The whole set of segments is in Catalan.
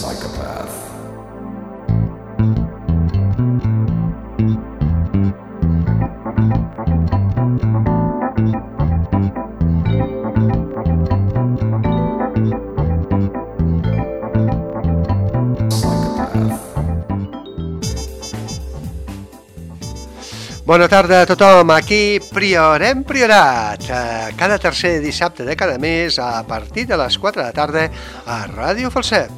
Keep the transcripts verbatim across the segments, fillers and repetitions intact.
psychopath. Bona tarda a tothom, aquí Priorem Priorat, cada tercer dissabte de cada mes a partir de les quatre de la tarda a Ràdio Falset.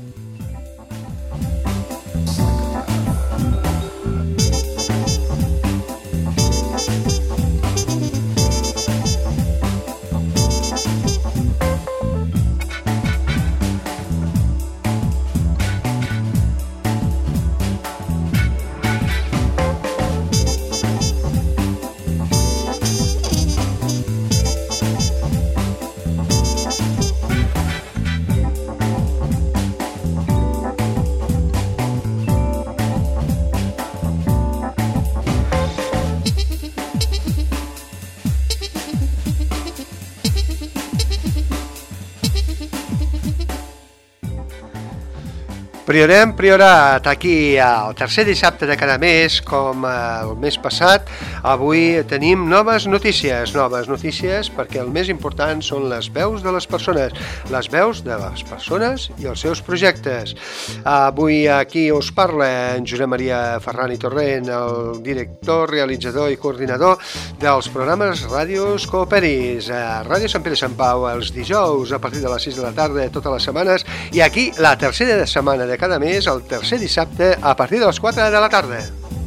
Priorem Priorat, aquí al tercer dissabte de cada mes, com el mes passat. Avui tenim noves notícies, noves notícies perquè el més important són les veus de les persones, les veus de les persones i els seus projectes. Avui aquí us parla en Josep Maria Ferran i Torrent, el director, realitzador i coordinador dels programes Ràdios Cooperis, a Ràdio Sant Pere Sant Pau els dijous a partir de les sis de la tarda totes les setmanes, i aquí la tercera setmana de cada mes, el tercer dissabte a partir de les quatre de la tarda.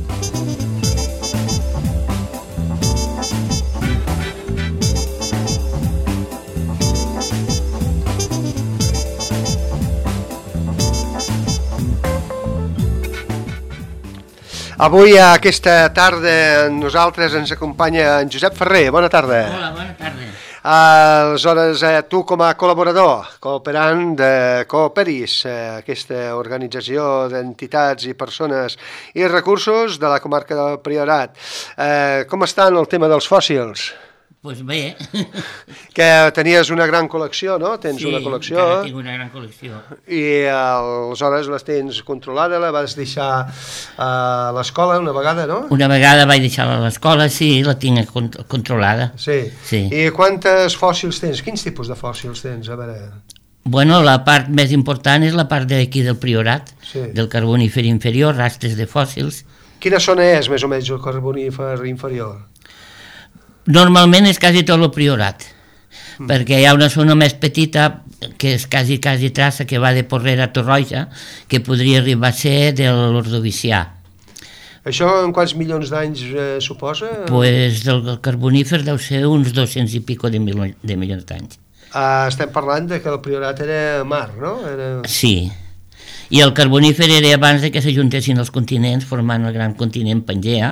Avui, a aquesta tarda, nosaltres ens acompanya en Josep Ferrer. Bona tarda. Hola, bona tarda. Aleshores, tu com a col·laborador, cooperant de Cooperis, aquesta organització d'entitats i persones i recursos de la comarca del Priorat, com està el tema dels fòssils? Doncs bé. Que tenies una gran col·lecció, no? Tens sí, una col·lecció. Sí, encara tinc una gran col·lecció. I aleshores les tens controlada, la vas deixar a l'escola una vegada, no? Una vegada vaig deixar-la a l'escola, sí, la tinc controlada. Sí. sí. I quantes fòssils tens? Quins tipus de fòssils tens? A veure... Bueno, la part més important és la part d'aquí del Priorat, sí. Del carbonífer inferior, rastres de fòssils. Quina zona és, més o menys, el carbonífer inferior? Normalment és quasi tot el Priorat, mm. perquè hi ha una zona més petita que és quasi, quasi traça, que va de Porrera a Torroja, que podria arribar a ser de l'Ordovicià. Això en quants milions d'anys eh, suposa? Pues del carbonífer deu ser uns dos-cents i pico de, mil, de milions d'anys. Uh, estem parlant de que el Priorat era mar, no? Era... Sí, i el carbonífer era abans de que s'ajuntessin els continents, formant el gran continent Pangea,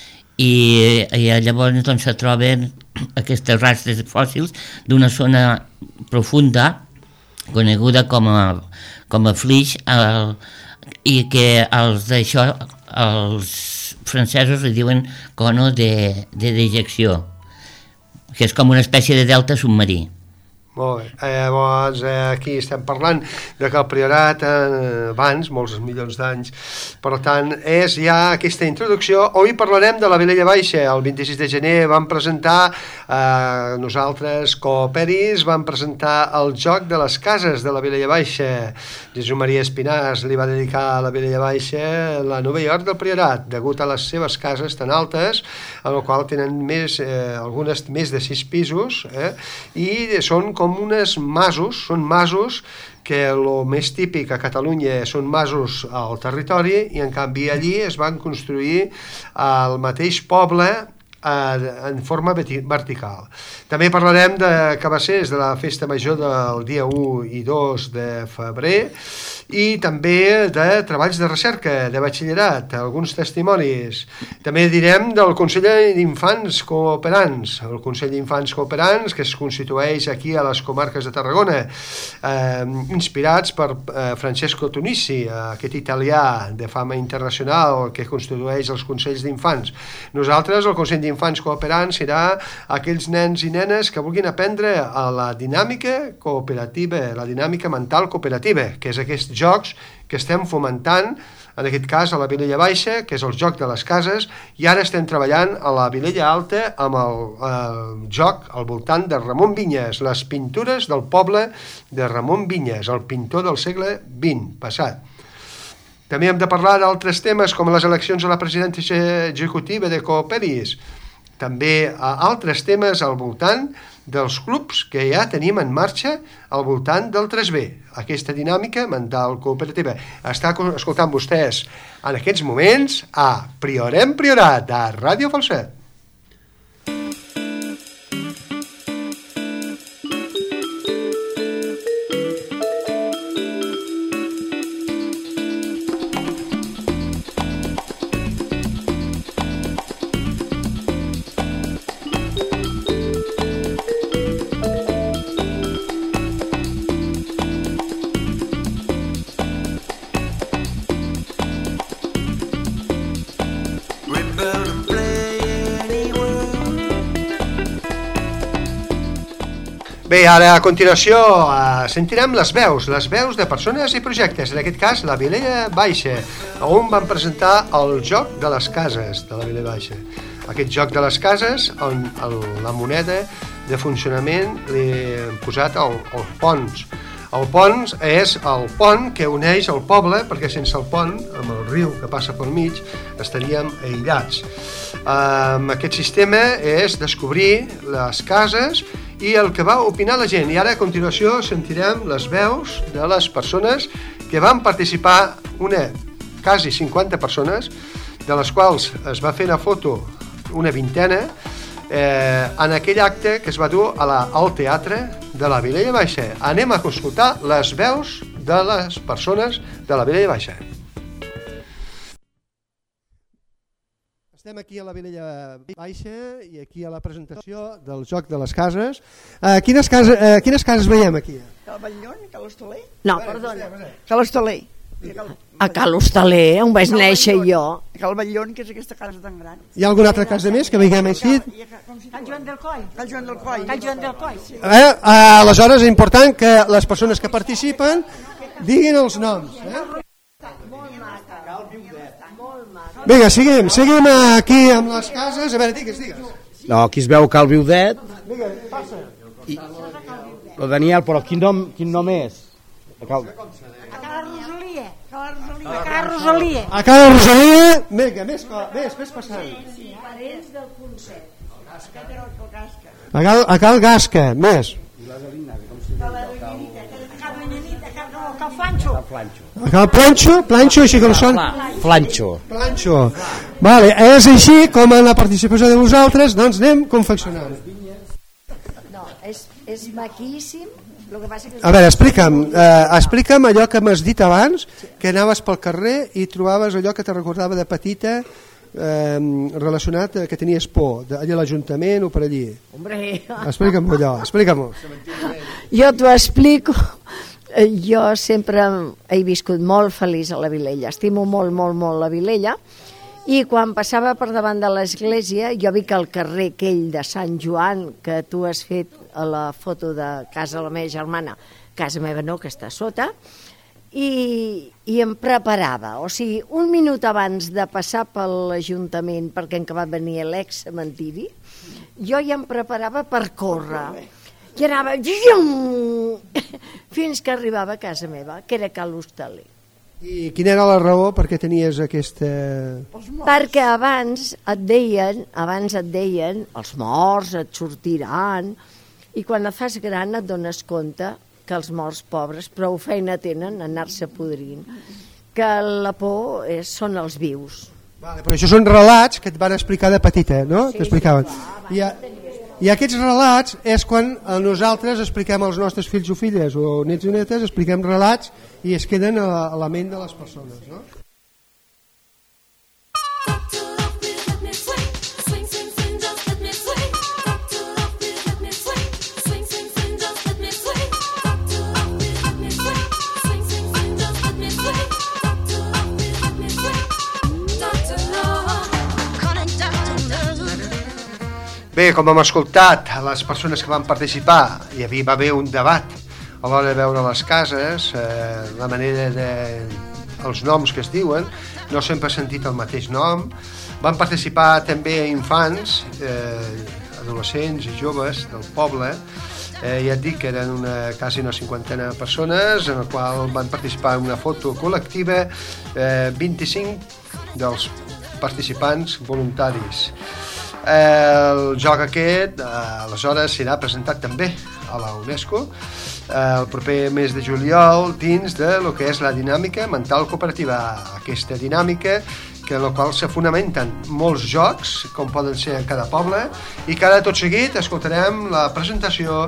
i, i llavors doncs, se troben aquestes rastres fòssils d'una zona profunda coneguda com a, com a flix, el, i que els d'això els francesos li diuen cono de, de dejecció, que és com una espècie de delta submarí. Molt bé, eh, llavors eh, aquí estem parlant de que el Priorat eh, abans, molts milions d'anys, per tant és ja aquesta introducció. Avui parlarem de la Vilella Baixa. El vint-i-sis de gener vam presentar, eh, nosaltres Cooperis, vam presentar el joc de les cases de la Vilella Baixa. Jesús Maria Espinàs li va dedicar a la Vilella Baixa la Nova York del Priorat, degut a les seves cases tan altes, en el qual tenen més, eh, algunes més de sis pisos, eh, i són com com unes masos, són masos que el més típic a Catalunya són masos al territori, i en canvi allí es van construir al mateix poble en forma vertical. També parlarem de cabassers de la festa major del dia u i dos de febrer, i també de treballs de recerca, de batxillerat, alguns testimonis. També direm del Consell d'Infants Cooperants, el Consell d'Infants Cooperants, que es constitueix aquí a les comarques de Tarragona, eh, inspirats per eh, Francesco Tunissi, aquest italià de fama internacional que constitueix els Consells d'Infants. Nosaltres, el Consell d'Infants Cooperants, serà aquells nens i nenes que vulguin aprendre a la dinàmica cooperativa, la dinàmica mental cooperativa, que és aquest jocs que estem fomentant, en aquest cas a la Vilella Baixa, que és el joc de les cases, i ara estem treballant a la Vilella Alta amb el, el joc al voltant de Ramon Vinyes, les pintures del poble de Ramon Vinyes, el pintor del segle vint passat. També hem de parlar d'altres temes com les eleccions a la presidència executiva de Cooperis, també a altres temes al voltant dels clubs que ja tenim en marxa al voltant del tres B, aquesta dinàmica mental cooperativa. Està escoltant vostès en aquests moments a Priorem Priorat, a Ràdio Falset. Bé, ara a continuació eh, sentirem les veus, les veus de persones i projectes, en aquest cas la Vilella Baixa, on van presentar el joc de les cases de la Vilella Baixa. Aquest joc de les cases, on el, la moneda de funcionament li hem posat el, el ponts. El pont és el pont que uneix el poble, perquè sense el pont, amb el riu que passa pel mig, estaríem aïllats. Um, aquest sistema és descobrir les cases i el que va opinar la gent. I ara a continuació sentirem les veus de les persones que van participar, una, quasi cinquanta persones, de les quals es va fer una foto una vintena, eh, en aquell acte que es va dur a la, al teatre de la Vilella Baixa. Anem a escoltar les veus de les persones de la Vilella Baixa. Estem aquí a la Vilella Baixa i aquí a la presentació del joc de les cases. Uh, quines, cases uh, quines cases veiem aquí? Cal Batllón, Cal Hostaler? No, perdona. Cal Hostaler. A Cal Hostaler, on vaig néixer jo. Cal Batllón, que és aquesta casa tan gran. Hi ha alguna altra casa més que veiem així? Cal Joan del Coll. Cal Joan del Coll. Cal Joan del Coll. Eh, uh, aleshores és important que les persones que participen diguin els noms. Eh? Vinga, seguim, seguim aquí amb les cases. A veure, digues, digues. No, aquí es veu Cal Viudet. Vinga, passa. I, el Daniel, però quin nom, quin nom és? A Cal... A Cal Rosalia. A Cal Rosalia. A Cal Rosalia. Vinga, més, més, més passant. Parents del Consell. A Cal, a Cal Gasca, més. Cal Flanxo. A Cal Planxo, Planxo, així com són. Flanxo. Planxo. Vale, és així com en la participació de vosaltres, doncs anem confeccionant. No, és, és maquíssim. Lo que passa que... A veure, explica'm, eh, explica'm allò que m'has dit abans, que anaves pel carrer i trobaves allò que te recordava de petita, eh, relacionat a que tenies por, allà a l'Ajuntament o per allí. Hombre... Explica'm allò, explica'm-ho. Jo t'ho explico. Jo sempre he viscut molt feliç a la Vilella, estimo molt, molt, molt la Vilella, i quan passava per davant de l'església jo vi que el carrer aquell de Sant Joan, que tu has fet a la foto de casa la meva germana, casa meva no, que està sota, i, i em preparava, o sigui, un minut abans de passar per l'Ajuntament, perquè en va venir l'ex-cementiri, jo ja em preparava per córrer, i anava fins que arribava a casa meva, que era Cal Hostaler. I quina era la raó perquè tenies aquesta... Perquè abans et deien, abans et deien, els morts et sortiran, i quan et fas gran et dones compte que els morts pobres prou feina tenen a anar-se podrint, que la por és, són els vius. Vale, però això són relats que et van explicar de petita, no? Sí, t'explicaven. sí, I, a, I aquests relats és quan nosaltres expliquem als nostres fills o filles o nets i netes, expliquem relats i es queden a, a la ment de les persones, no? Bé, com hem escoltat les persones que van participar, hi havia, va haver un debat, a l'hora de veure les cases, eh, la manera de... els noms que es diuen, no sempre he sentit el mateix nom. Van participar també infants, eh, adolescents i joves del poble, eh, ja et dic que eren una, quasi una cinquantena de persones, en la qual van participar en una foto col·lectiva, eh, vint-i-cinc dels participants voluntaris. El joc aquest, eh, aleshores, serà presentat també a la UNESCO el proper mes de juliol dins de lo que és la dinàmica mental cooperativa. Aquesta dinàmica que en la qual se fonamenten molts jocs, com poden ser en cada poble, i que ara tot seguit escoltarem la presentació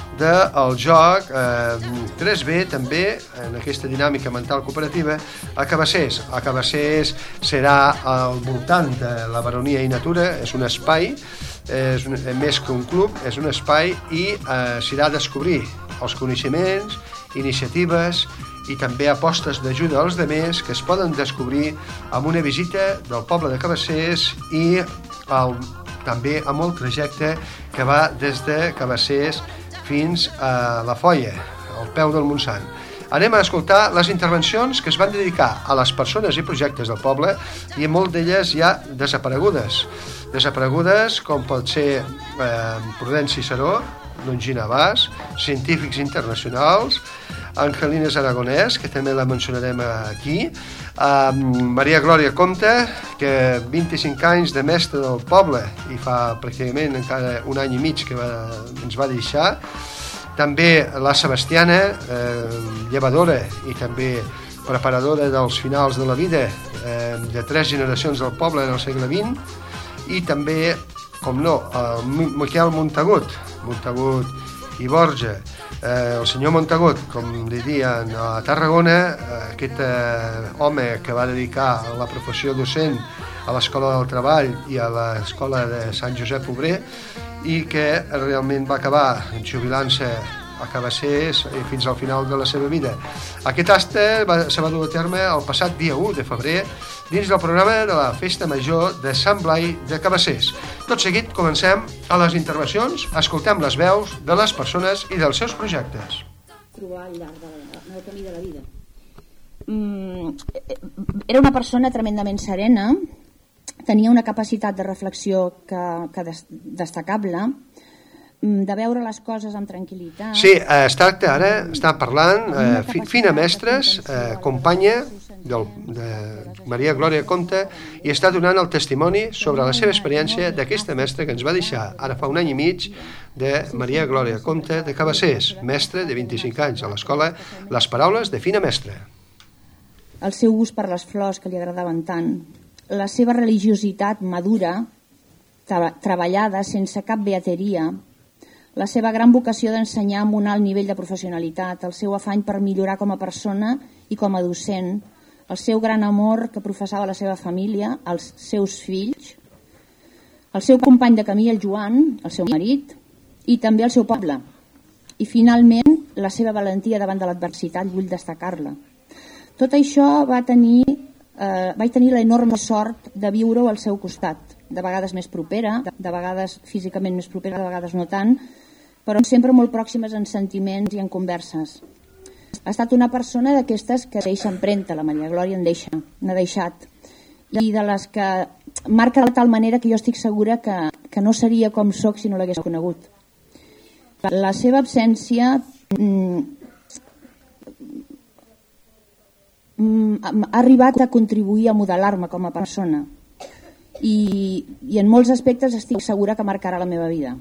del joc eh, tres B també en aquesta dinàmica mental cooperativa a Cabassers. A Cabassers serà al voltant de la Baronia i Natura, és un espai, és un, més que un club, és un espai i eh, s'irà a descobrir els coneixements, iniciatives i també apostes d'ajuda als demés que es poden descobrir amb una visita del poble de Cabassers i el, també amb el trajecte que va des de Cabassers fins a la Foia, al peu del Montsant. Anem a escoltar les intervencions que es van dedicar a les persones i projectes del poble i molt d'elles ja desaparegudes. Desaparegudes com pot ser eh, Prudenci Ciceró, Longina Bas, científics internacionals, Angelines Aragonès, que també la mencionarem aquí, uh, Maria Glòria Comte, que vint-i-cinc anys de mestre del poble i fa pràcticament encara un any i mig que va, ens va deixar, també la Sebastiana, eh, llevadora i també preparadora dels finals de la vida eh, de tres generacions del poble en el segle vint, i també, com no, el Miquel Montagut, Montagut i Borja, eh, el senyor Montagut, com li diuen a Tarragona, eh, aquest eh, home que va dedicar a la professió docent a l'Escola del Treball i a l'Escola de Sant Josep Obrer i que realment va acabar jubilant-se a Cabassers fins al final de la seva vida. Aquest acte va, se va dur a terme el passat dia u de febrer dins del programa de la Festa Major de Sant Blai de Cabassers. Tot seguit comencem a les intervencions, escoltem les veus de les persones i dels seus projectes. Trobar al llarg del camí de la vida. Mm, era una persona tremendament serena, tenia una capacitat de reflexió que, que des, destacable, de veure les coses amb tranquil·litat. Sí, eh, es tracta ara, està parlant eh, fi, Fina Mestres, eh, companya del, de Maria Glòria Comte, i està donant el testimoni sobre la seva experiència d'aquesta mestra que ens va deixar ara fa un any i mig, de Maria Glòria Comte de Cabassers, mestre de vint-i-cinc anys a l'escola Les Paraules de Fina Mestra. El seu gust per les flors que li agradaven tant, la seva religiositat madura, tra treballada sense cap beateria, la seva gran vocació d'ensenyar amb un alt nivell de professionalitat, el seu afany per millorar com a persona i com a docent, el seu gran amor que professava la seva família, els seus fills, el seu company de camí, el Joan, el seu marit, i també el seu poble. I finalment, la seva valentia davant de l'adversitat, vull destacar-la. Tot això va tenir, eh, vaig tenir l'enorme sort de viure-ho al seu costat, de vegades més propera, de vegades físicament més propera, de vegades no tant, però sempre molt pròximes en sentiments i en converses. Ha estat una persona d'aquestes que deixa empremta, la Maria Glòria en deixa, n'ha deixat, i de les que marca de tal manera que jo estic segura que, que no seria com soc si no l'hagués conegut. La seva absència mm, mm, ha arribat a contribuir a modelar-me com a persona i, i en molts aspectes estic segura que marcarà la meva vida.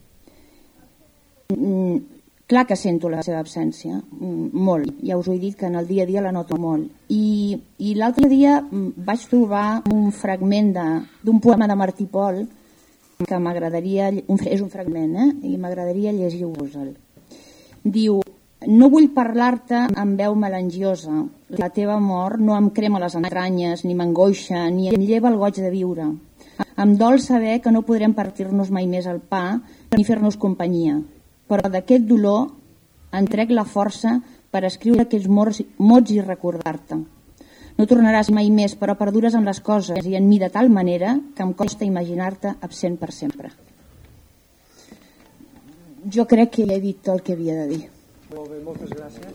Mm, clar que sento la seva absència, mm, molt, ja us ho he dit que en el dia a dia la noto molt, i, i l'altre dia vaig trobar un fragment d'un poema de Martí Pol que m'agradaria, és un fragment, eh? I m'agradaria llegir-vos-el. Diu: no vull parlar-te amb veu melangiosa, la teva mort no em crema les entranyes, ni m'angoixa, ni em lleva el goig de viure. Em dol saber que no podrem partir-nos mai més el pa ni fer-nos companyia, però d'aquest dolor en trec la força per escriure aquells mots i recordar-te. No tornaràs mai més, però perdures en les coses i en mi de tal manera que em costa imaginar-te absent per sempre. Jo crec que he dit tot el que havia de dir. Molt bé, moltes gràcies.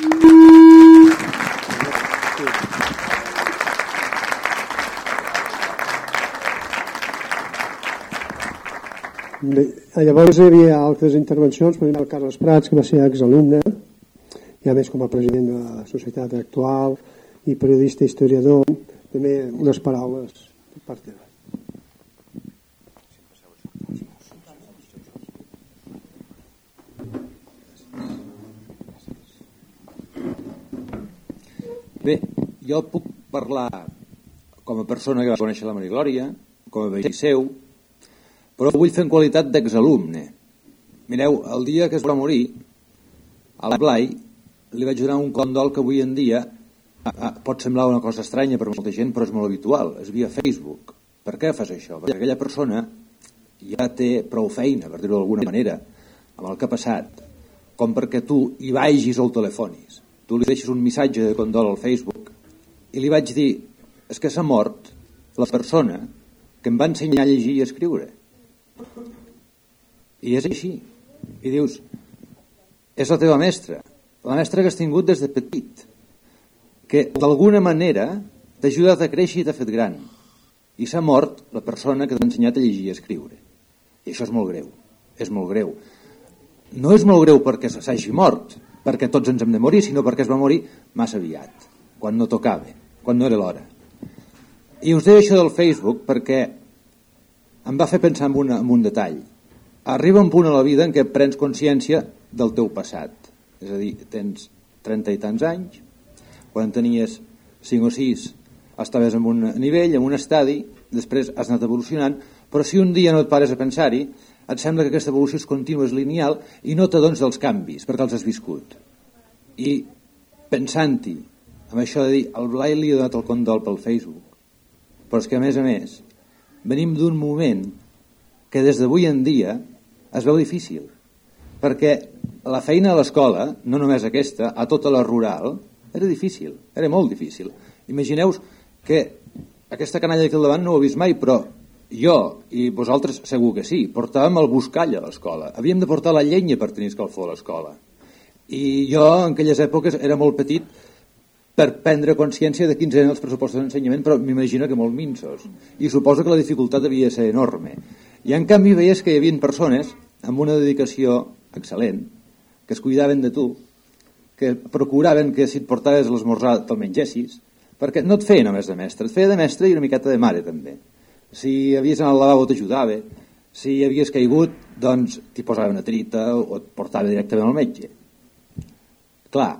Bé, llavors hi havia altres intervencions, per exemple el Carles Prats, que va ser exalumne, i a més com a president de la societat actual i periodista historiador, també unes paraules per part teva. Bé, jo puc parlar com a persona que va conèixer la Maria Glòria, com a veí seu, però ho vull fer en qualitat d'exalumne. Mireu, el dia que es va morir, a la Blai, li vaig donar un condol que avui en dia pot semblar una cosa estranya per molta gent, però és molt habitual, és via Facebook. Per què fas això? Perquè aquella persona ja té prou feina, per dir-ho d'alguna manera, amb el que ha passat, com perquè tu hi vagis o el telefonis. Tu li deixes un missatge de condol al Facebook i li vaig dir, és que s'ha mort la persona que em va ensenyar a llegir i a escriure. I és així. I dius, és la teva mestra, la mestra que has tingut des de petit, que d'alguna manera t'ha ajudat a créixer i t'ha fet gran. I s'ha mort la persona que t'ha ensenyat a llegir i a escriure. I això és molt greu, és molt greu. No és molt greu perquè s'hagi mort, perquè tots ens hem de morir, sinó perquè es va morir massa aviat, quan no tocava, quan no era l'hora. I us deia això del Facebook perquè em va fer pensar en, una, en un detall. Arriba un punt a la vida en què prens consciència del teu passat. És a dir, tens trenta i tants anys, quan tenies cinc o sis estaves en un nivell, en un estadi, després has anat evolucionant, però si un dia no et pares a pensar-hi, et sembla que aquesta evolució és contínua, és lineal, i no t'adones dels canvis, perquè els has viscut. I pensant-hi, amb això de dir, el Blai li ha donat el condol pel Facebook, però és que a més a més, venim d'un moment que des d'avui en dia es veu difícil, perquè la feina a l'escola, no només aquesta, a tota la rural, era difícil, era molt difícil. Imagineu que aquesta canalla aquí al davant no ho he vist mai, però jo i vosaltres segur que sí, portàvem el buscall a l'escola, havíem de portar la llenya per tenir escalfor a l'escola, i jo en aquelles èpoques era molt petit per prendre consciència de quins eren els pressupostos d'ensenyament, però m'imagino que molt minsos, i suposo que la dificultat devia ser enorme. I en canvi veies que hi havia persones amb una dedicació excel·lent, que es cuidaven de tu, que procuraven que si et portaves l'esmorzar te'l mengessis, perquè no et feia només de mestre, et feia de mestre i una miqueta de mare també. Si havies anat al lavabo t'ajudava, si havies caigut, doncs t'hi posava una trita o et portava directament al metge. Clar,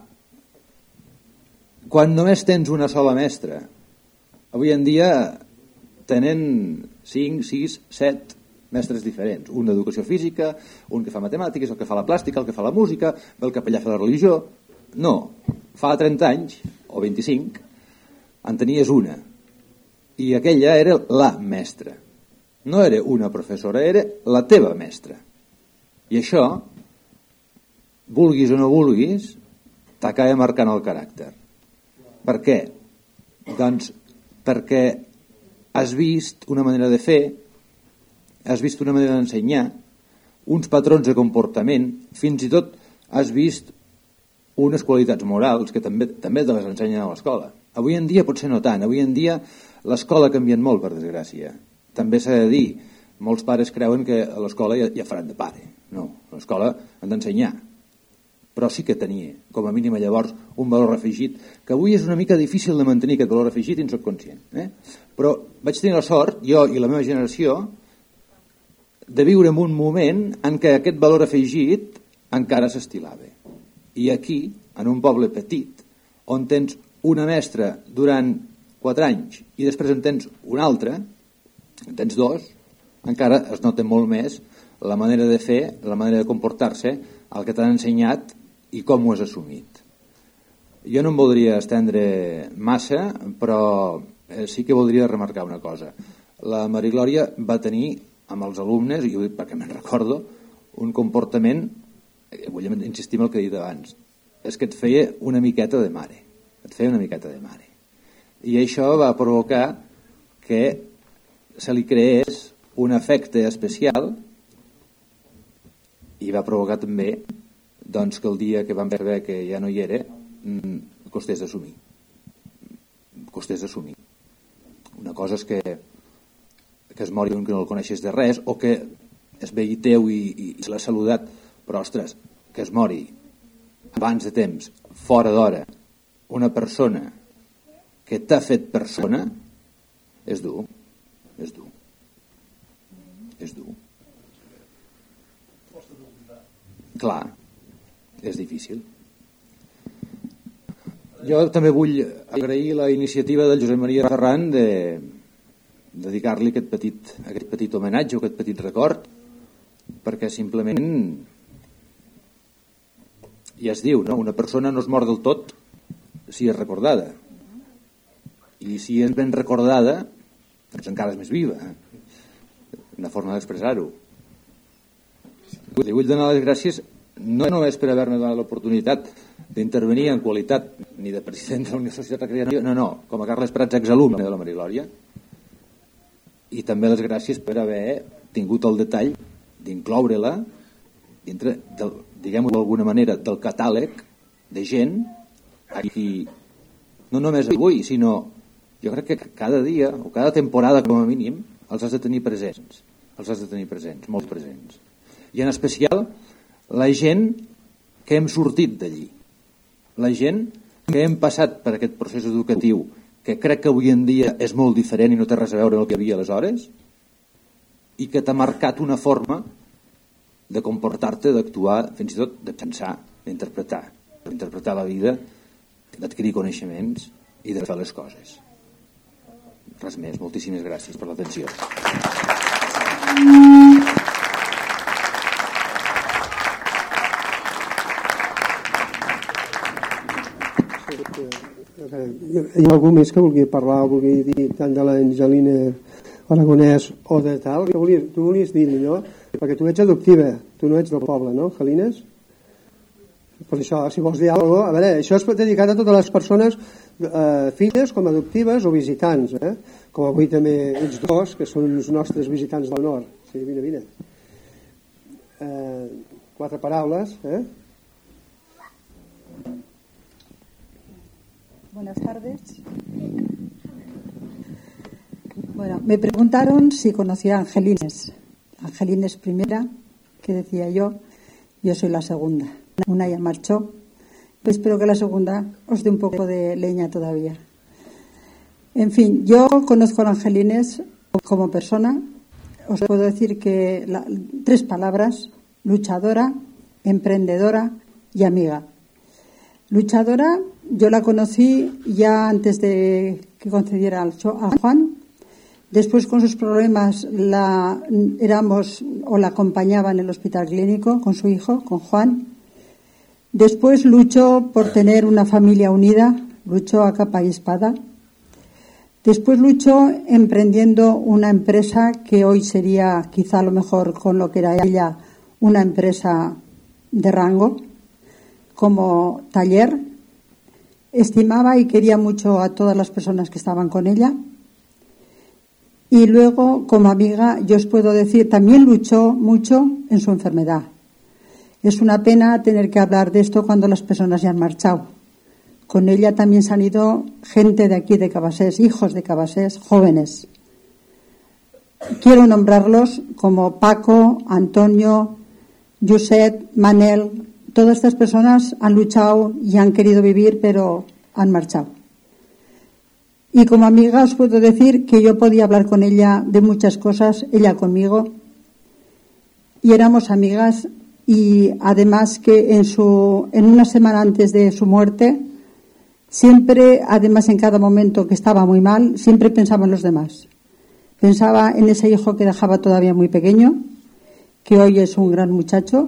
quan només tens una sola mestra, avui en dia tenen cinc, sis, set mestres diferents, un d'educació física, un que fa matemàtiques, el que fa la plàstica, el que fa la música, el capellà fa la religió. No, fa trenta anys o vint-i-cinc en tenies una, i aquella era la mestra, no era una professora, era la teva mestra. I això, vulguis o no vulguis, t'acaba marcant el caràcter. Per què? Doncs perquè has vist una manera de fer, has vist una manera d'ensenyar, uns patrons de comportament, fins i tot has vist unes qualitats morals que també, també te les ensenyen a l'escola. Avui en dia potser no tant, avui en dia l'escola ha canviat molt, per desgràcia. També s'ha de dir, molts pares creuen que a l'escola ja, ja faran de pare. No, a l'escola han d'ensenyar. Però sí que tenia, com a mínim llavors, un valor afegit, que avui és una mica difícil de mantenir aquest valor afegit i en soc conscient. Eh? Però vaig tenir la sort, jo i la meva generació, de viure en un moment en què aquest valor afegit encara s'estilava. I aquí, en un poble petit, on tens una mestra durant quatre anys i després en tens una altra, en tens dos, encara es nota molt més la manera de fer, la manera de comportar-se, el que t'han ensenyat i com ho has assumit. Jo no em voldria estendre massa, però sí que voldria remarcar una cosa. La Maria Glòria va tenir amb els alumnes, i ho dic perquè me'n recordo, un comportament, vull insistir en el que he dit abans, és que et feia una miqueta de mare, et feia una miqueta de mare. I això va provocar que se li creés un efecte especial i va provocar també doncs que el dia que vam veure que ja no hi era costés d'assumir. Costés d'assumir. Una cosa és que, que es mori un que no el coneixes de res, o que es vegi teu i, i, i se l'ha saludat, però ostres, que es mori abans de temps, fora d'hora, una persona que t'ha fet persona, és dur, és dur, és dur. Clar, és difícil. Jo també vull agrair la iniciativa del Josep Maria Ferran de dedicar-li aquest petit, aquest petit homenatge o aquest petit record, perquè simplement ja es diu, no? Una persona no es mor del tot si és recordada, i si és ben recordada doncs encara és més viva, una forma d'expressar-ho. Li vull donar les gràcies no només per haver-me donat l'oportunitat d'intervenir en qualitat ni de president de la Unió Societat Recreativa, no, no, com a Carles Prats, exalumne de la Marilòria, i també les gràcies per haver tingut el detall d'incloure-la dintre, del, diguem-ho d'alguna manera, del catàleg de gent a qui, no només avui, sinó jo crec que cada dia o cada temporada com a mínim els has de tenir presents, els has de tenir presents, molt presents. I en especial la gent que hem sortit d'allí, la gent que hem passat per aquest procés educatiu, que crec que avui en dia és molt diferent i no té res a veure amb el que hi havia aleshores, i que t'ha marcat una forma de comportar-te, d'actuar, fins i tot de pensar, d'interpretar, d'interpretar la vida, d'adquirir coneixements i de fer les coses. Res més, moltíssimes gràcies per l'atenció. Hi ha algú més que vulgui parlar o vulgui dir tant de l'Angelina Aragonès o de tal? Que volies, tu volies dir millor, perquè tu ets adoptiva, tu no ets del poble, no, Angelines? Per això, si vols dir alguna cosa, a veure, això és dedicat a totes les persones, eh, filles com adoptives o visitants, eh? Com avui també ets dos, que són els nostres visitants del nord. Sí, vine, vine. Eh, quatre paraules, eh? Buenas tardes. Bueno, me preguntaron si conocía a Angelines. Angelines primera, que decía yo, yo soy la segunda. Una ya marchó, pues espero que la segunda os dé un poco de leña todavía. En fin, yo conozco a Angelines como persona. Os puedo decir que la, tres palabras: luchadora, emprendedora y amiga. Luchadora, yo la conocí ya antes de que concediera a Juan. Después, con sus problemas, la éramos o la acompañaba en el hospital clínico con su hijo, con Juan. Después luchó por tener una familia unida, luchó a capa y espada. Después luchó emprendiendo una empresa que hoy sería, quizá a lo mejor con lo que era ella, una empresa de rango, como taller. Estimaba y quería mucho a todas las personas que estaban con ella. Y luego, como amiga, yo os puedo decir, también luchó mucho en su enfermedad. Es una pena tener que hablar de esto cuando las personas ya han marchado. Con ella también se han ido gente de aquí de Cabasés, hijos de Cabasés, jóvenes. Quiero nombrarlos como Paco, Antonio, Josep, Manel. Todas estas personas han luchado y han querido vivir, pero han marchado. Y como amiga os puedo decir que yo podía hablar con ella de muchas cosas, ella conmigo, y éramos amigas. Y además que en su en una semana antes de su muerte, siempre, además en cada momento que estaba muy mal, siempre pensaba en los demás. Pensaba en ese hijo que dejaba todavía muy pequeño, que hoy es un gran muchacho,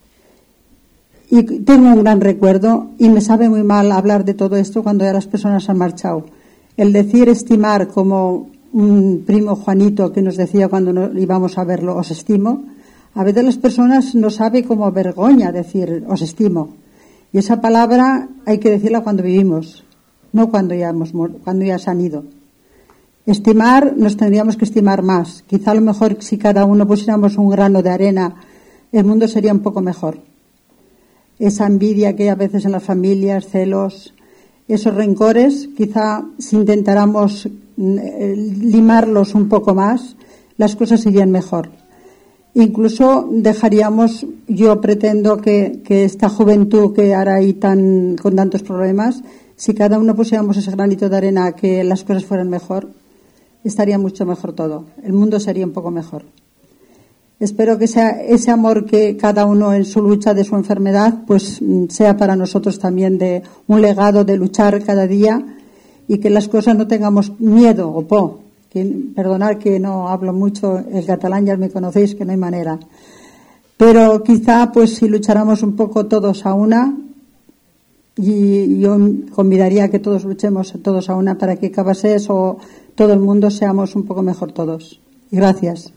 y tengo un gran recuerdo, y me sabe muy mal hablar de todo esto cuando ya las personas han marchado. El decir estimar, como un primo Juanito que nos decía cuando nos íbamos a verlo, os estimo. A veces las personas no saben como vergüenza decir os estimo. Y esa palabra hay que decirla cuando vivimos, no cuando ya, hemos, cuando ya se han ido. Estimar, nos tendríamos que estimar más. Quizá a lo mejor si cada uno pusiéramos un grano de arena, el mundo sería un poco mejor. esa envidia que hay a veces en las familias, celos, esos rencores, quizá si intentáramos limarlos un poco más, las cosas irían mejor. Incluso dejaríamos, yo pretendo que, que esta juventud que ahora hay tan, con tantos problemas, si cada uno pusiéramos ese granito de arena a que las cosas fueran mejor, estaría mucho mejor todo. El mundo sería un poco mejor. Espero que sea ese amor que cada uno en su lucha de su enfermedad, pues sea para nosotros también de un legado de luchar cada día y que las cosas no tengamos miedo o po. Que, perdonad que no hablo mucho el catalán, ya me conocéis que no hay manera. Pero quizá pues si lucháramos un poco todos a una, y yo convidaría a que todos luchemos todos a una para que Cabasés o todo el mundo seamos un poco mejor todos. Y gracias.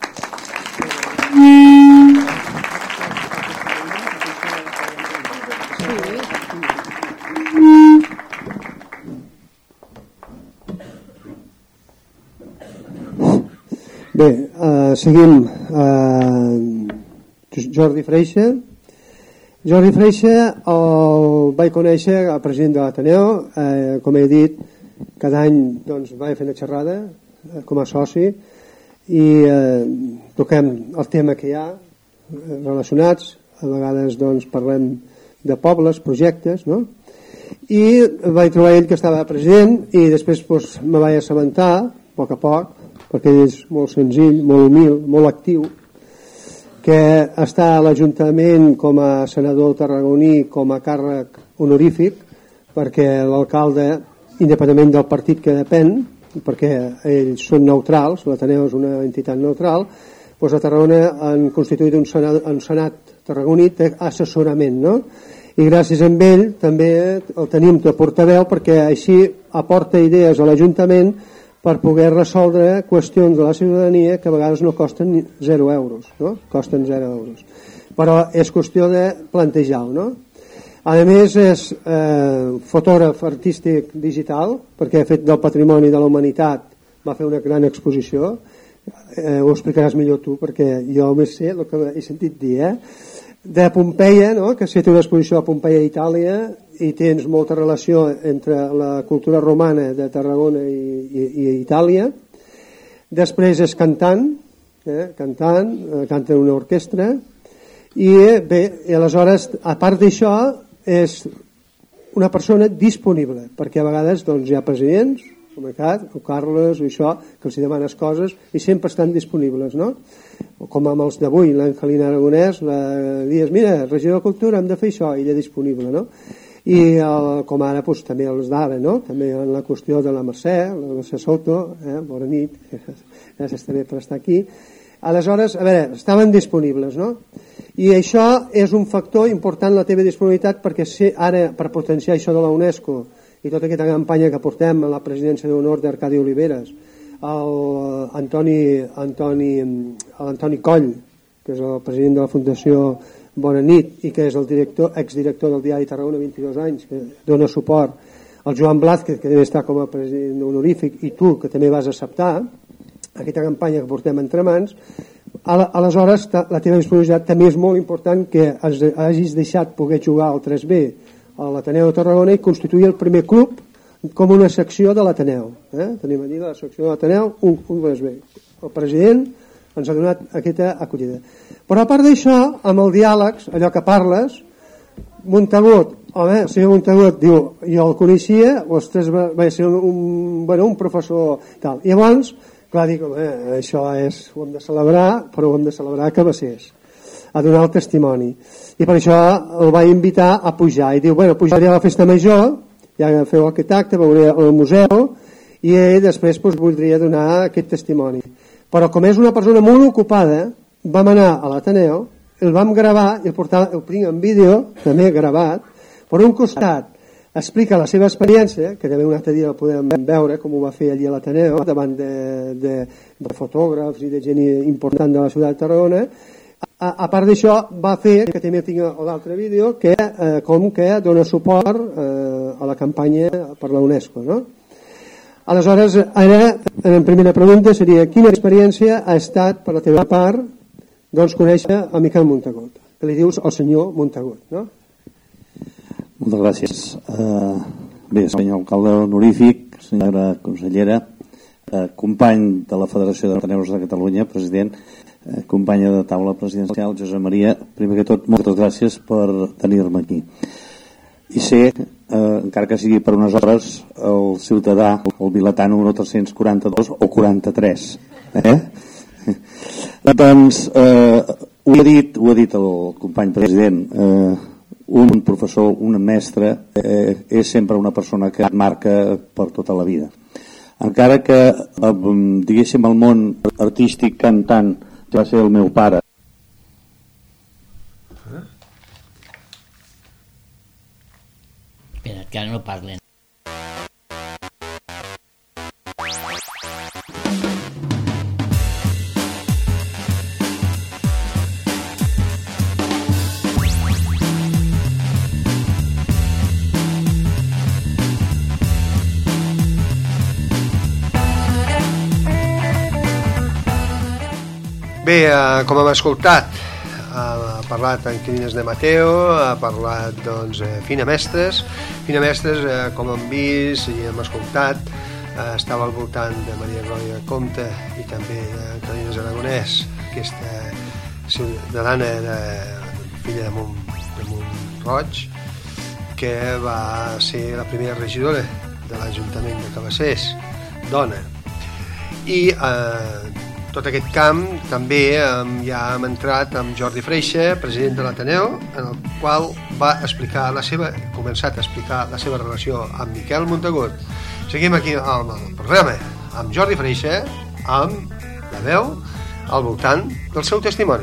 Bé, uh, seguim. Uh, Jordi Freixa. Jordi Freixa el vaig conèixer el president de l'Ateneu. Uh, com he dit, cada any doncs, vaig fer una xerrada uh, com a soci i uh, toquem el tema que hi ha uh, relacionats. A vegades doncs, parlem de pobles, projectes, no? I vaig trobar ell que estava president i després doncs, me vaig assabentar a poc a poc, perquè ell és molt senzill, molt humil, molt actiu, que està a l'Ajuntament com a senador tarragoní, com a càrrec honorífic, perquè l'alcalde, independentment del partit que depèn, perquè ells són neutrals, l'Ateneu és una entitat neutral, doncs a Tarragona han constituït un senat, un senat tarragoní d'assessorament, no? I gràcies a ell també el tenim de portaveu perquè així aporta idees a l'Ajuntament per poder resoldre qüestions de la ciutadania que a vegades no costen zero euros, no? Costen zero euros. Però és qüestió de plantejar-ho, no? A més és eh, fotògraf artístic digital, perquè ha fet del patrimoni de la humanitat, va fer una gran exposició, eh, ho explicaràs millor tu, perquè jo més sé el que he sentit dir, eh? De Pompeia, no? Que has fet una exposició a Pompeia, Itàlia, i tens molta relació entre la cultura romana de Tarragona i, i, i Itàlia. Després és cantant, eh? cantant, eh, canta en una orquestra, i bé, i aleshores, a part d'això, és una persona disponible, perquè a vegades doncs, hi ha presidents, com el Cat, o Carles, o això, que els hi demanes coses, i sempre estan disponibles, no? Com amb els d'avui, l'Angelina Aragonès, la dies, mira, regidor de Cultura, hem de fer això, ella disponible, no? I el, com ara doncs, també els d'ara, no? També en la qüestió de la Mercè, la Mercè Soto, eh? Bona nit, gràcies també per estar aquí. Aleshores, a veure, estaven disponibles, no? I això és un factor important, la teva disponibilitat, perquè si ara, per potenciar això de la UNESCO i tota aquesta campanya que portem a la presidència d'honor d'Arcadi Oliveres, l'Antoni Antoni, l'Antoni Coll, que és el president de la Fundació Bona Nit i que és el director, exdirector del diari Tarragona vint-i-dos anys, que dona suport, el Joan Blázquez, que deve estar com a president honorífic, i tu, que també vas acceptar aquesta campanya que portem entre mans. Aleshores, la teva disponibilitat també és molt important, que hagis deixat poder jugar al tres B a l'Ateneu de Tarragona i constituir el primer club com una secció de l'Ateneu. Eh? Tenim allí la secció de l'Ateneu, un, un tres B. El president ens ha donat aquesta acollida. Però a part d'això, amb el diàleg, allò que parles, Montagut, home, el senyor Montagut diu, jo el coneixia, ostres, va, va ser un, un, bueno, un professor tal. I llavors, clar, dic, home, això és, ho hem de celebrar, però ho hem de celebrar que Bassés, a donar el testimoni. I per això el vaig invitar a pujar. I diu, bueno, pujaré a la festa major, ja feu aquest acte, veuré al museu, i ell després doncs, voldria donar aquest testimoni. Però com és una persona molt ocupada, vam anar a l'Ateneu, el vam gravar i el, portar, el tinc en vídeo, també gravat. Per un costat explica la seva experiència, que també un altre dia la podem veure, com ho va fer allí a l'Ateneu, davant de, de, de fotògrafs i de gent important de la ciutat de Tarragona. A, a part d'això, va fer, que també tinc l'altre vídeo, que eh, com que dona suport eh, a la campanya per la UNESCO, no? Aleshores, ara, en primera pregunta seria, quina experiència ha estat per la teva part doncs conèixer a Miquel Montagut, que li dius el senyor Montagut, no? Moltes gràcies. Uh, bé, senyor alcalde honorífic, senyora consellera, uh, company de la Federació d'Ateneus de Catalunya, president, uh, companya de taula presidencial, Josep Maria, primer que tot, moltes gràcies per tenir-me aquí. I sé, uh, encara que sigui per unes hores, el ciutadà, el vilatà número tres-cents quaranta-dos o quaranta-tres. Eh? Doncs, eh, ho ha dit, ho ha dit el company president, eh, un professor, un mestre, eh, és sempre una persona que et marca per tota la vida. Encara que, eh, diguéssim, el món artístic cantant va ser el meu pare. Espera, que ara no parlen. Bé, eh, com hem escoltat, ha parlat en Quirines de Mateo, ha parlat, doncs, eh, Fina Mestres. Fina Mestres, eh, com hem vist i hem escoltat, eh, estava al voltant de Maria Glòria Comte i també de Quirines Aragonès, aquesta ciutadana de, filla de, Mont, de Montroig, que va ser la primera regidora de l'Ajuntament de Cabassers, dona. I eh, tot aquest camp també eh, ja hem entrat amb Jordi Freixa, president de l'Ateneu, en el qual va explicar la seva, començat a explicar la seva relació amb Miquel Montagut. Seguim aquí al programa amb Jordi Freixa, amb la veu al voltant del seu testimoni.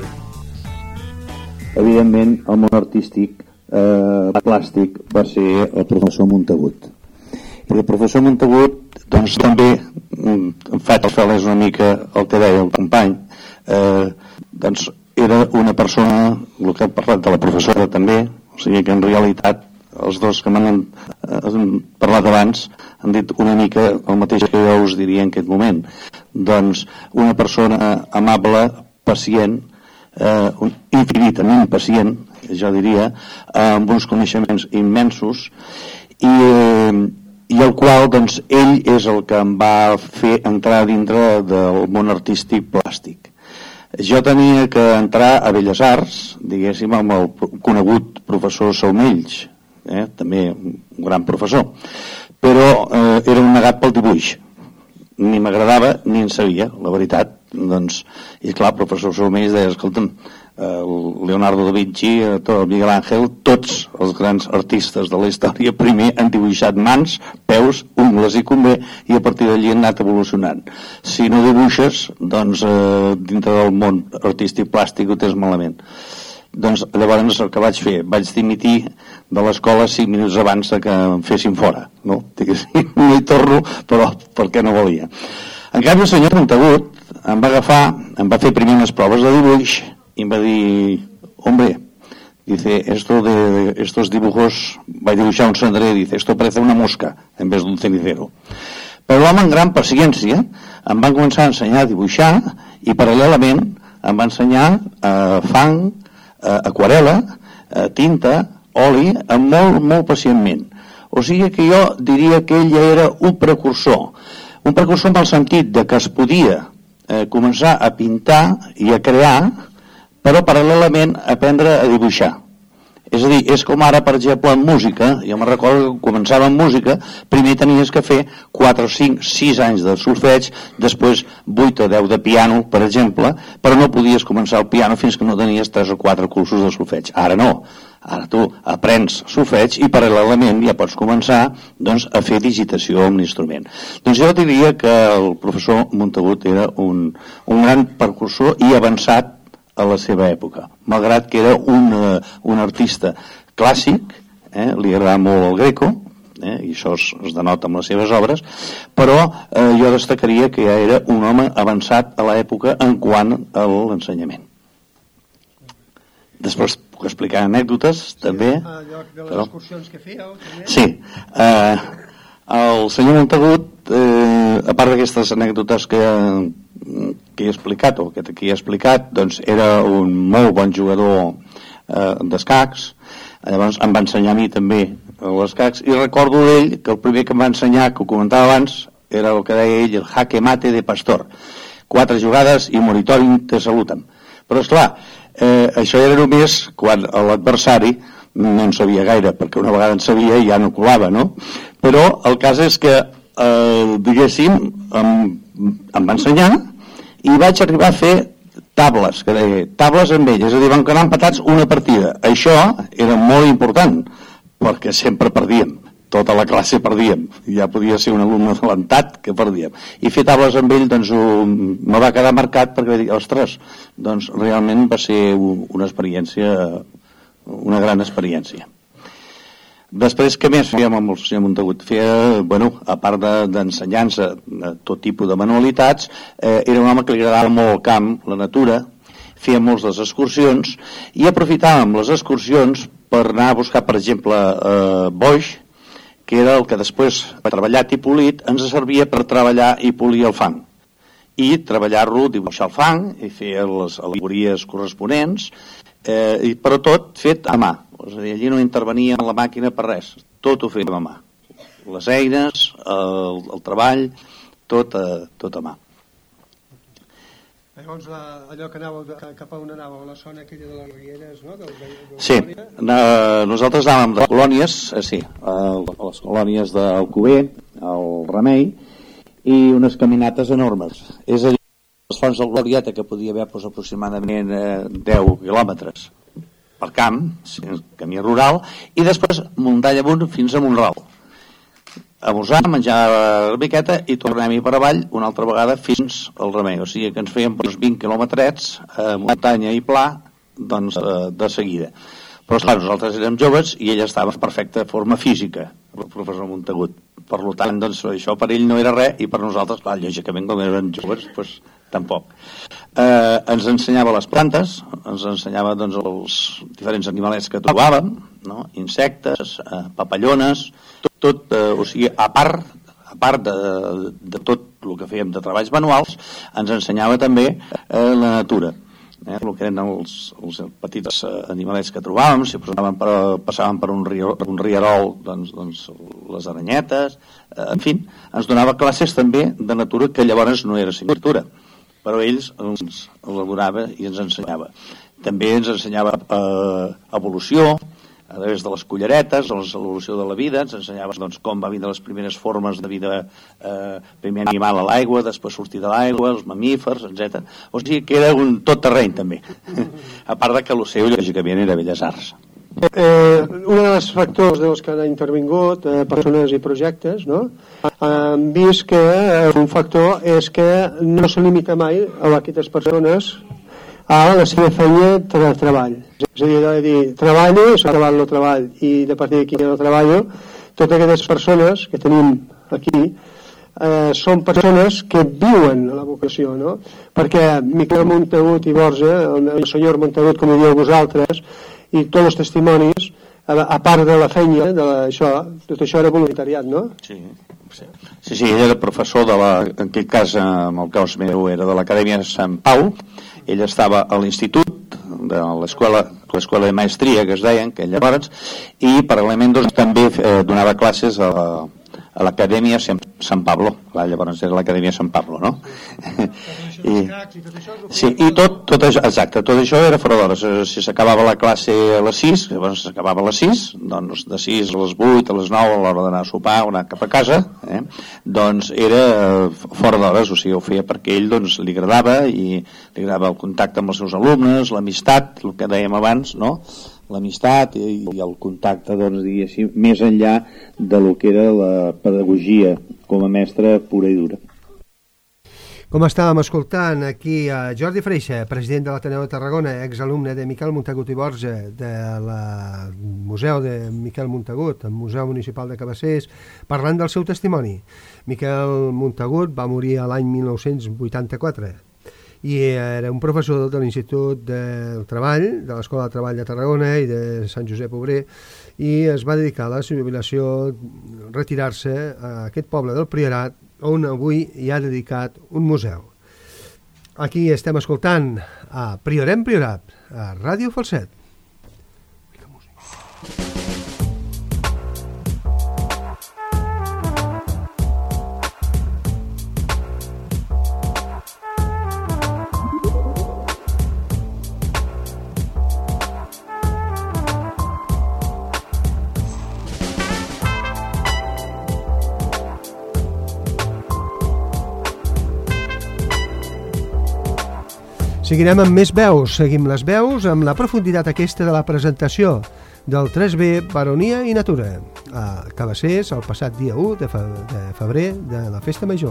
Evidentment, el món artístic eh, plàstic va ser el professor Montagut. I el professor Montagut, doncs també, en fet el fel és una mica el que deia el company, eh, doncs era una persona, el que he parlat de la professora també, o sigui que en realitat els dos que m'han eh, parlat abans han dit una mica el mateix que jo us diria en aquest moment. Doncs una persona amable, pacient, eh, infinitament pacient, jo diria, eh, amb uns coneixements immensos i... Eh, i el qual, doncs, ell és el que em va fer entrar dintre del món artístic plàstic. Jo tenia que entrar a Belles Arts, diguéssim, amb el conegut professor Saumells, eh? També un gran professor, però eh, era un negat pel dibuix. Ni m'agradava ni en sabia, la veritat. Doncs, i clar, el professor Saumells deia, escolta'm, el Leonardo da Vinci, el Miguel Ángel, tots els grans artistes de la història primer han dibuixat mans, peus, ungles i convé, i a partir d'allí han anat evolucionant. Si no dibuixes, doncs eh, dintre del món artístic plàstic ho tens malament. Doncs llavors el que vaig fer, vaig dimitir de l'escola cinc minuts abans que em fessin fora, no? Diguéssim, no hi torno, però perquè no volia. En canvi el senyor Montagut em va agafar, em va fer primer unes proves de dibuix y me di, hombre, dice, esto de estos dibujos, va a dibujar un cendrer, dice, esto parece una mosca en vez d'un cenicero. Però l'home amb gran paciència em van començar a ensenyar a dibuixar i paral·lelament em va ensenyar eh, fang, eh, aquarela, eh, tinta, oli, molt, molt pacientment. O sigui que jo diria que ell ja era un precursor. Un precursor en el sentit de que es podia eh, començar a pintar i a crear, però paral·lelament aprendre a dibuixar. És a dir, és com ara, per exemple, en música, jo me'n recordo que començava en música, primer tenies que fer quatre, cinc, sis anys de solfeig, després vuit o deu de piano, per exemple, però no podies començar el piano fins que no tenies tres o quatre cursos de solfeig. Ara no, ara tu aprens solfeig i paral·lelament ja pots començar, doncs, a fer digitació amb l'instrument. Doncs jo diria que el professor Montagut era un, un gran precursor i avançat a la seva època, malgrat que era un, un artista clàssic, eh, li agradava molt el Greco, eh, i això es, es denota amb les seves obres, però eh, jo destacaria que ja era un home avançat a l'època en quant a l'ensenyament. Després puc explicar anècdotes, sí, també. Allò de les excursions que fèieu, també. Sí, eh, el senyor Montagut, eh, a part d'aquestes anècdotes que, que he explicat, o que aquí he explicat, doncs era un molt bon jugador eh, d'escacs. Llavors em va ensenyar a mi també l'escacs, i recordo d'ell que el primer que em va ensenyar, que ho comentava abans, era el que deia ell, el jaque mate de Pastor. Quatre jugades i monitoring te saluten. Però, esclar, eh, això era només quan l'adversari no en sabia gaire, perquè una vegada en sabia i ja no colava, no? Però el cas és que, eh, diguéssim, em, em va ensenyar i vaig arribar a fer tables, que deia, tables amb ell, és a dir, vam quedar empatats una partida. Això era molt important, perquè sempre perdíem. Tota la classe perdíem, ja podia ser un alumne talentat que perdíem, i fer tables amb ell doncs ho, me va quedar marcat perquè vaig dir, ostres, doncs realment va ser una experiència, una gran experiència. Després, què més fèiem amb el senyor Montagut? Feia, bueno, a part d'ensenyança de, de tot tipus de manualitats, eh, era un home que li agradava molt el camp, la natura, feia molts les excursions i aprofitàvem les excursions per anar a buscar, per exemple, eh, boix, que era el que després, treballat i polit, ens servia per treballar i polir el fang. I treballar-lo, dibuixar el fang, i fer les al·legories corresponents, eh, i però tot fet a mà. És a dir, allí no intervenia la màquina per res, tot ho fèiem a mà. Les eines, el, el treball, tot a, tot a mà. Llavors, la, allò que anàveu, cap a on anàveu, a la zona aquella de les Rieres, no? Del, del sí, na, nosaltres anàvem de colònies, eh, sí, a, a les colònies d'Alcover, al Remei, i unes caminates enormes. És a dir, les fonts del Glorieta, que podia haver doncs, aproximadament eh, deu quilòmetres per camp, camí rural, i després muntanya amunt fins a Montral. Abusar, menjar la miqueta i tornem-hi per avall una altra vegada fins al Remei. O sigui que ens fèiem doncs, vint quilòmetrets, eh, muntanya i pla, doncs eh, de seguida. Però esclar, nosaltres érem joves i ell estava en perfecta forma física, el professor Montagut. Per tant, doncs, això per ell no era res i per nosaltres, clar, lògicament, com érem joves, doncs tampoc. Eh, ens ensenyava les plantes, ens ensenyava doncs, els diferents animalets que trobàvem, no? Insectes, eh, papallones, tot, tot eh, o sigui, a part, a part de, de tot el que fèiem de treballs manuals, ens ensenyava també eh, la natura. Eh, el que eren els, els petits animalets que trobàvem, si passaven per, passaven per un, rio, per un rierol, doncs, doncs les aranyetes, eh, en fi, ens donava classes també de natura que llavors no era assignatura, però ells ens elaborava i ens ensenyava. També ens ensenyava eh, evolució, a través de les culleretes, l'evolució de la vida, ens ensenyava doncs, com va vindre les primeres formes de vida, eh, primer animal a l'aigua, després sortir de l'aigua, els mamífers, etcètera. O sigui que era un tot terreny també, a part de que el seu lògicament era Belles Arts. Eh, un dels factors dels que han intervingut eh, persones i projectes, no? Han vist que eh, un factor és que no se limita mai a aquestes persones a la seva feina de treball. És a dir, de dir, treballo, s'ha treballat el treball i de partir d'aquí no treballo, totes aquestes persones que tenim aquí eh, són persones que viuen la vocació, no? Perquè Miquel Montagut i Borja, el senyor Montagut, com dieu vosaltres, i tots els testimonis, a part de la feina, de la, això, tot això era voluntariat, no? Sí, sí, sí, sí, ell era professor de la, en aquest cas, en el cas meu, era de l'Acadèmia Sant Pau. Ell estava a l'institut de l'escola l'escola de maestria, que es deien, que llavors, i paral·lelament doncs, també eh, donava classes a, a l'Acadèmia Sant Pablo. Clar, llavors era l'Acadèmia Sant Pablo, no? I, sí, i tot, tot això, exacte, tot això era fora d'hores. Si s'acabava la classe a les sis, llavors s'acabava a les sis, doncs de sis a les vuit, a les nou, a l'hora d'anar a sopar o anar cap a casa, eh? Doncs era fora d'hores, o sigui, ho feia perquè ell doncs, li agradava, i li agradava el contacte amb els seus alumnes, l'amistat, el que dèiem abans, no? L'amistat i, i el contacte, doncs, diguéssim, més enllà de lo que era la pedagogia com a mestre pura i dura. Com estàvem escoltant aquí a Jordi Freixa, president de l'Ateneu de Tarragona, exalumne de Miquel Montagut i Borja, del Museu de Miquel Montagut, el Museu Municipal de Cabassers, parlant del seu testimoni. Miquel Montagut va morir l'any mil nou-cents vuitanta-quatre i era un professor de l'Institut del Treball, de l'Escola de Treball de Tarragona i de Sant Josep Obrer, i es va dedicar a la jubilació, retirar-se a aquest poble del Priorat, on avui hi ha dedicat un museu. Aquí estem escoltant a Priorem Priorat, a Ràdio Falset. Seguirem amb més veus, seguim les veus amb la profunditat aquesta de la presentació del tres B Baronia i Natura a Cabassers el passat dia u de febrer de la Festa Major.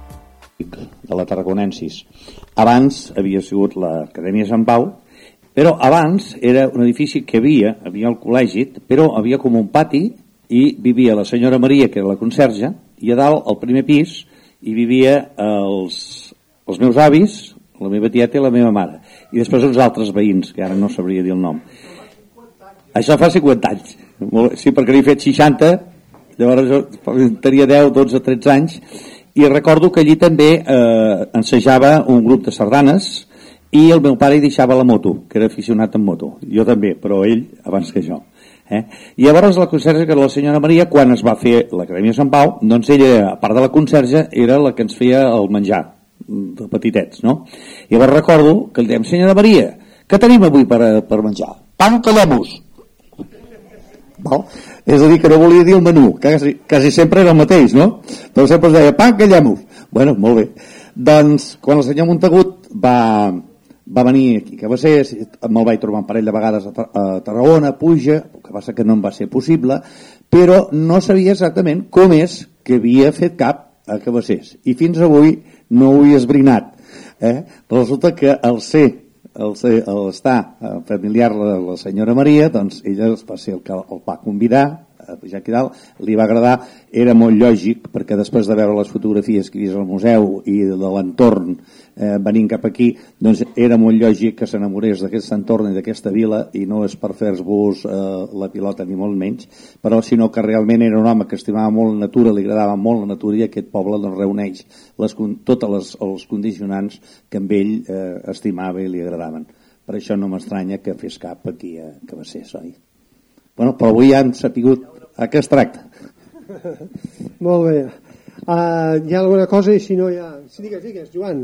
De la Tarraconensis. Abans havia sigut l'Acadèmia Sant Pau, però abans era un edifici que havia, havia el col·legi, però havia com un pati i vivia la senyora Maria, que era la conserge, i a dalt, al primer pis, hi vivia els, els meus avis, la meva tieta i la meva mare, i després uns altres veïns, que ara no sabria dir el nom. Això fa cinquanta anys. Sí, perquè n'he fet seixanta, llavors tenia deu, dotze, tretze anys, i recordo que allí també eh, ensejava un grup de sardanes i el meu pare hi deixava la moto, que era aficionat en moto. Jo també, però ell abans que jo. Eh? I llavors la conserge, que era la senyora Maria, quan es va fer l'Acadèmia Sant Pau, doncs ella, a part de la conserge, era la que ens feia el menjar de petitets, no? I llavors recordo que li dèiem, senyora Maria, què tenim avui per, per menjar? Pan que lemos. Val? És a dir, que no volia dir el menú, que quasi, quasi sempre era el mateix, no? Però sempre es deia, pan que lemos. Bueno, molt bé. Doncs, quan el senyor Montagut va, va venir aquí a Cabassers, me'l vaig trobar un parell de vegades a, a Tarragona, a Puja, el que passa que no em va ser possible, però no sabia exactament com és que havia fet cap a Cabassers. I fins avui no ho he esbrinat. Eh? Resulta que el ser, el ser, el estar familiar la, la senyora Maria, doncs ella va ser el que el va convidar a pujar aquí dalt, li va agradar, era molt lògic, perquè després de veure les fotografies que hi havia al museu i de l'entorn eh, venint cap aquí, doncs era molt lògic que s'enamorés d'aquest entorn i d'aquesta vila, i no és per fer-vos eh, la pilota ni molt menys, però sinó que realment era un home que estimava molt la natura, li agradava molt la natura, i aquest poble doncs, reuneix les, tots les, els condicionants que amb ell eh, estimava i li agradaven. Per això no m'estranya que fes cap aquí a Cabassers, oi? Bueno, però avui ja han sapigut a què es tracta. Molt bé. Uh, hi ha alguna cosa i si no hi ha... Sí, digues, digues, Joan.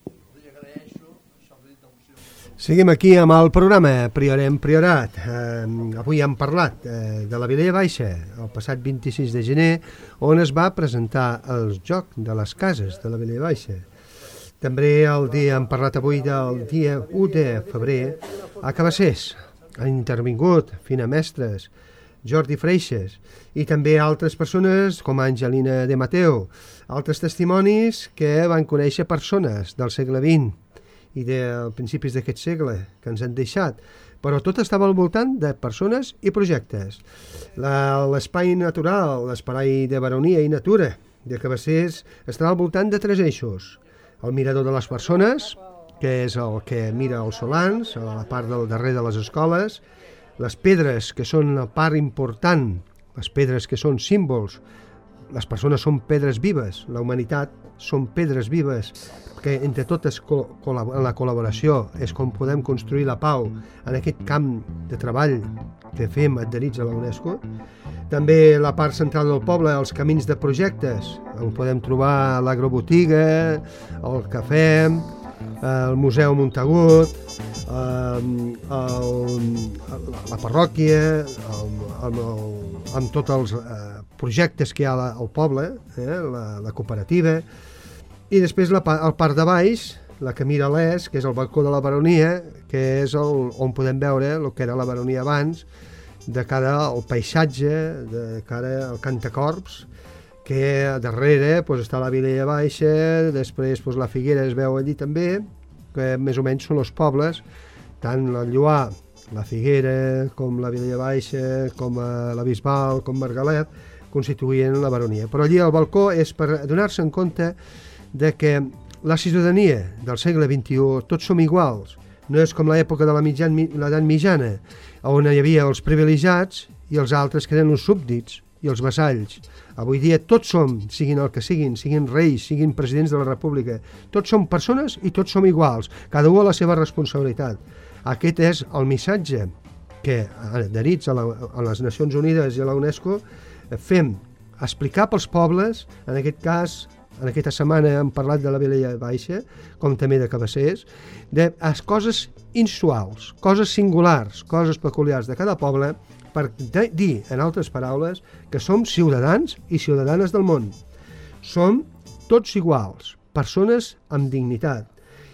Seguim aquí amb el programa Priorem Priorat. Uh, avui hem parlat uh, de la Vilella Baixa el passat vint-i-sis de gener, on es va presentar el joc de les cases de la Vilella Baixa. També el dia, hem parlat avui del dia u de febrer a Cabassers. Han intervingut Fina Mestres, Jordi Freixes i també altres persones com Angelina de Mateo, altres testimonis que van conèixer persones del segle vint i de principis d'aquest segle que ens han deixat, però tot estava al voltant de persones i projectes. L'espai natural, l'espai de Baronia i Natura de Cabassers estarà al voltant de tres eixos: el mirador de les persones, que és el que mira els solans, a la part del darrer de les escoles, les pedres, que són una part important, les pedres que són símbols, les persones són pedres vives, la humanitat són pedres vives, que entre totes en la col·laboració és com podem construir la pau en aquest camp de treball que fem adherits a la UNESCO. També la part central del poble, els camins de projectes, on podem trobar l'agrobotiga, el cafè, el Museu Montagut, la parròquia, amb tots els projectes que hi ha al poble, la cooperativa, i després el parc de baix, la que mira a l'est, que és el balcó de la Baronia, que és on podem veure el que era la Baronia abans, de cara al paisatge, de cara al Cantacorps, que darrere pues, està la Vilella Baixa, després pues, la Figuera es veu allí també, que més o menys són els pobles, tant el Lloar, la Figuera, com la Vilella Baixa, com la Bisbal, com Margalet, constituïen la Baronia. Però allí el balcó és per donar-se en compte de que la ciutadania del segle vint-i-u tots som iguals, no és com l'època de l'edat mitjana, on hi havia els privilegiats i els altres que eren els súbdits i els vassalls. Avui dia tots som, siguin el que siguin, siguin reis, siguin presidents de la república, tots som persones i tots som iguals, cada un a la seva responsabilitat. Aquest és el missatge que, adherits a, la, a les Nacions Unides i a la UNESCO, fem explicar pels pobles, en aquest cas, en aquesta setmana hem parlat de la Vilella Baixa, com també de Cabassers, de coses inusuals, coses singulars, coses peculiars de cada poble, per dir, en altres paraules, que som ciutadans i ciutadanes del món. Som tots iguals, persones amb dignitat.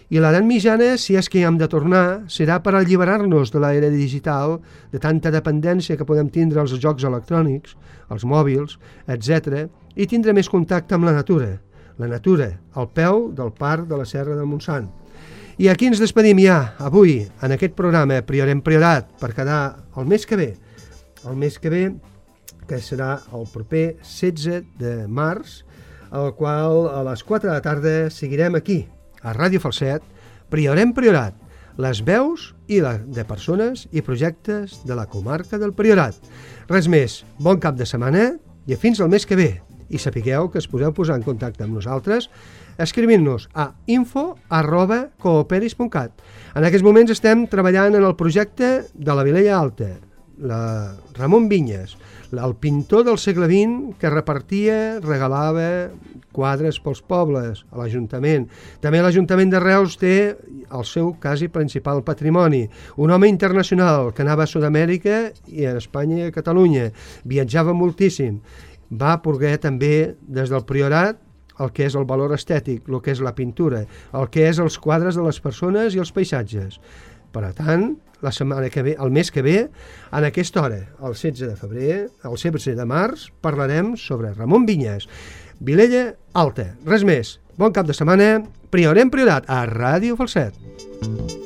I l'edat mitjana, si és que hi hem de tornar, serà per alliberar-nos de l'era digital, de tanta dependència que podem tindre als jocs electrònics, als mòbils, etcètera, i tindre més contacte amb la natura. La natura, al peu del parc de la Serra del Montsant. I aquí ens despedim ja, avui, en aquest programa Priorem Priorat, per quedar el mes que ve. El mes que ve, que serà el proper setze de març, el qual a les quatre de la tarda seguirem aquí, a Ràdio Falset, Priorem Priorat, les veus i la, de persones i projectes de la comarca del Priorat. Res més, bon cap de setmana i fins al mes que ve. I sapigueu que es podeu posar en contacte amb nosaltres escrivint-nos a info arroba cooperis punt cat. En aquests moments estem treballant en el projecte de la Vilella Alta, la Ramon Vinyes, el pintor del segle vint que repartia, regalava quadres pels pobles a l'Ajuntament. També l'Ajuntament de Reus té el seu quasi principal patrimoni. Un home internacional que anava a Sud-amèrica i a Espanya i a Catalunya. Viatjava moltíssim. Va poder també, des del Priorat, el que és el valor estètic, el que és la pintura, el que és els quadres de les persones i els paisatges. Per tant, la setmana que ve, el mes que ve, en aquesta hora, el setze de febrer, el setze de març, parlarem sobre Ramon Vinyes, Vilella Alta. Res més. Bon cap de setmana. Priorem Priorat a Ràdio Falset.